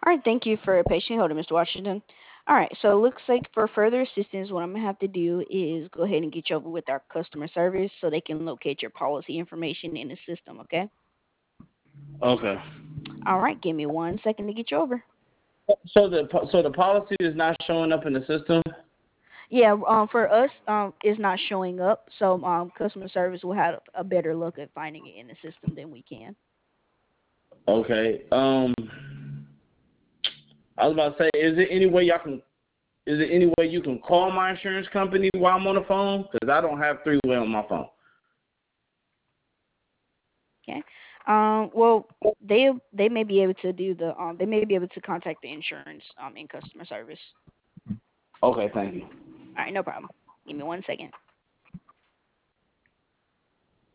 All right, thank you for patiently holding, Mr. Washington. All right, so it looks like for further assistance, what I'm gonna have to do is go ahead and get you over with our customer service so they can locate your policy information in the system. Okay. Okay. All right, give me 1 second to get you over. So the policy is not showing up in the system. Yeah, for us, it's not showing up, so customer service will have a better look at finding it in the system than we can. Okay. I was about to say, is it any way you can call my insurance company while I'm on the phone? Because I don't have three-way on my phone. Okay. Well, they may be able to do the they may be able to contact the insurance in customer service. Okay, thank you. All right, no problem. Give me 1 second.